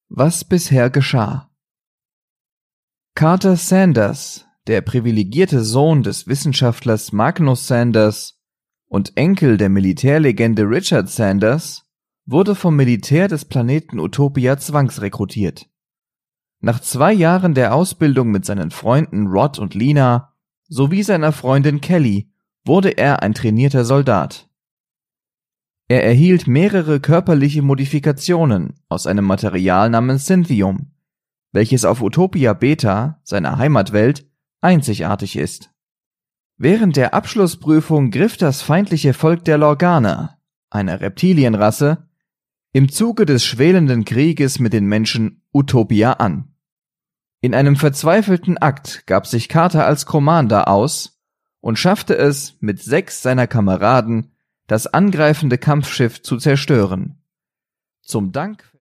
Was bisher geschah. Carter Sanders, der privilegierte Sohn des Wissenschaftlers Magnus Sanders und Enkel der Militärlegende Richard Sanders, wurde vom Militär des Planeten Utopia zwangsrekrutiert. Nach 2 Jahren der Ausbildung mit seinen Freunden Rod und Lina sowie seiner Freundin Kelly wurde er ein trainierter Soldat. Er erhielt mehrere körperliche Modifikationen aus einem Material namens Synthium, welches auf Utopia Beta, seiner Heimatwelt, einzigartig ist. Während der Abschlussprüfung griff das feindliche Volk der Lorganer, einer Reptilienrasse, im Zuge des schwelenden Krieges mit den Menschen Utopia an. In einem verzweifelten Akt gab sich Carter als Commander aus und schaffte es, mit 6 seiner Kameraden das angreifende Kampfschiff zu zerstören. Zum Dank